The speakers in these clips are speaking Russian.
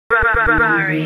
Rari.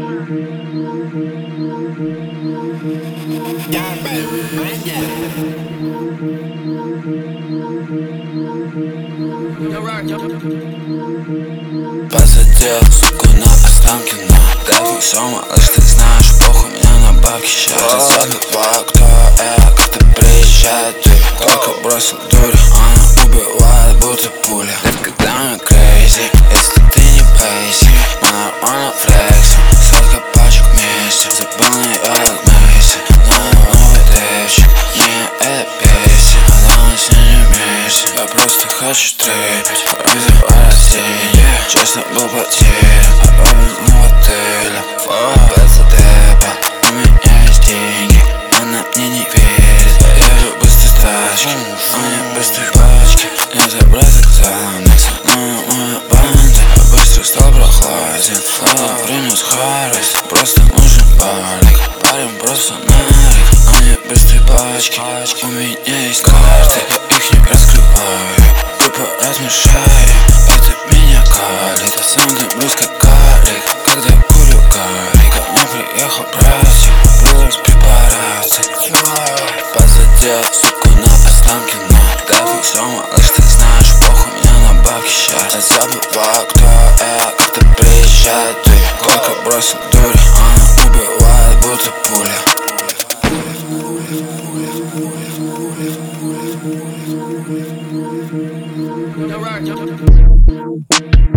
Посадил суку на Останкино. Дай все, малыш, ты знаешь, похуй, мне на бабки щас. Забываю, кто я, как-то приезжает ты. Только бросил дурь, она убивает, будто пуля. Детка, дай crazy, если ты не бейси. Мы нормально флексим, столько пачек вместе. Забыл на её отмейся, новый дэвчик. Мне это бесит, а давно с ней не вместе. Я просто хочу трепить, вызывай растения. Честно был потерян, без в отеле. Без депа, у меня есть деньги, она мне не верит. Я вижу быстрые тачки, у меня быстрые пачки. Я забрать экзаменс, но моя банда. Я быстро стал прохладен, принес Харрис. Просто нужен балик, парень просто нарик. У меня быстрые пачки, у меня есть карты. Я их не раскрываю, тупо размешаю. Это меня калит, сам дымлюсь как карлик. Когда курю карик, ко мне приехал братик. Брос препараты, посадил суку на Останкино. Дай все, малыш, ты знаешь, похуй, мне на бабки щас. Я забываю, кто я, как-то приезжает ты. Только бросил дурь, она убивает, будто пуля. Rari.